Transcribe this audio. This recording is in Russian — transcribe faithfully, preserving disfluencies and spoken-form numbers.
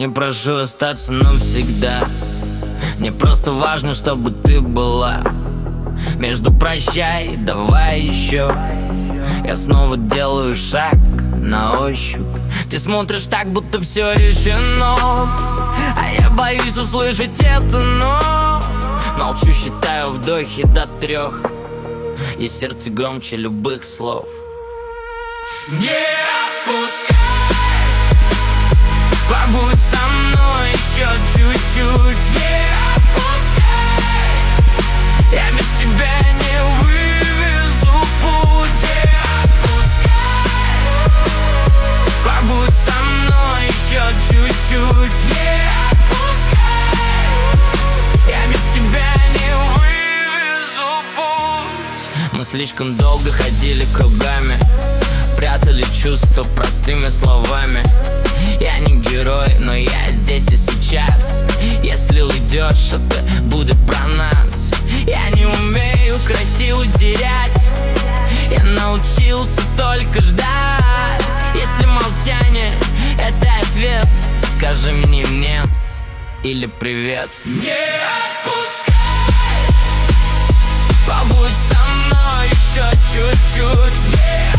Не прошу остаться навсегда. Мне просто важно, чтобы ты была. Между прощай, давай еще. Я снова делаю шаг на ощупь. Ты смотришь так, будто все решено, а я боюсь услышать это но. Молчу, считаю вдохи до трех, и сердце громче любых слов. Не отпускай, побудь со мной еще чуть-чуть. Не отпускай, я без тебя не вывезу путь. Не отпускай, побудь со мной еще чуть-чуть. Не отпускай, я без тебя не вывезу путь. Мы слишком долго ходили кругами, прятали чувства простыми словами. Я не герой, но я здесь и сейчас. Если уйдешь, это будет про нас. Я не умею красиво терять, я научился только ждать. Если молчание — это ответ, скажи мне нет или привет. Не отпускай, побудь со мной еще чуть-чуть.